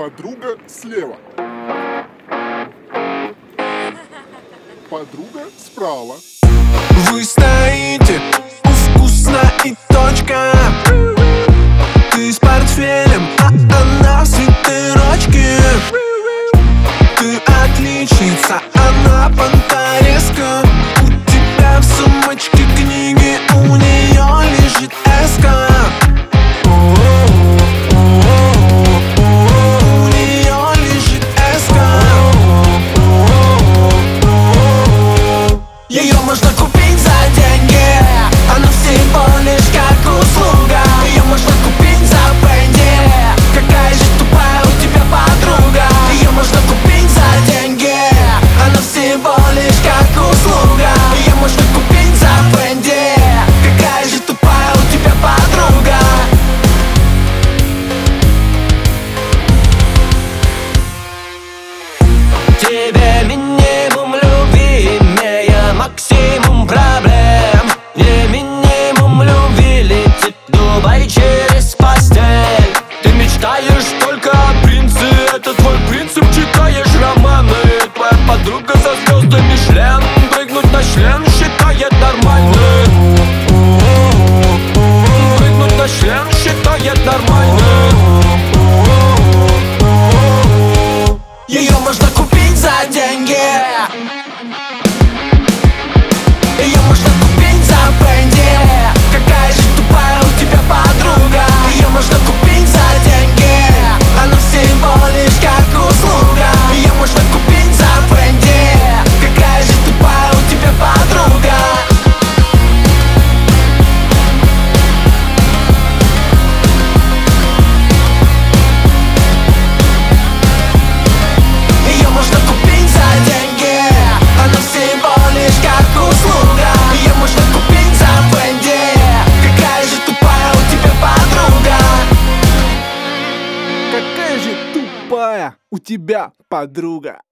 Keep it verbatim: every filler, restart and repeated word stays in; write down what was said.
Подруга слева. Подруга справа. Вы стоите у вкусно и точка. Ты с портфелем, а она в свитерочке. Ты отличница, она понтареска. У тебя в сумочке книги, у нее лежит эска. У нее лежит эска. Ее можно купить за деньги, она всего лишь как услуга. Ее можно купить за пенди, какая же тупая у тебя подруга. Ее можно купить за деньги, она всего лишь как услуга. Ее можно купить за пенди, какая же тупая у тебя подруга. Тебе минимум любви, имея максимум проблем. Не минимум любви, летит в Дубай через постель. Ты мечтаешь только о принце, это твой принцип, читаешь романы. Твоя подруга со звездами член, прыгнуть на член считает нормальным. Прыгнуть на член считает нормальным. Ее можно купить за деньги, ее можно купить за пенди, какая же тупая у тебя подруга. Ее можно купить за деньги, она всего лишь как услуга. Ее можно купить за пенди, какая же тупая у тебя подруга. Ее можно купить за деньги, она всего лишь как услуга. Ее можно купить за пенди, какая же тупая у тебя подруга. Какая же тупая у тебя подруга.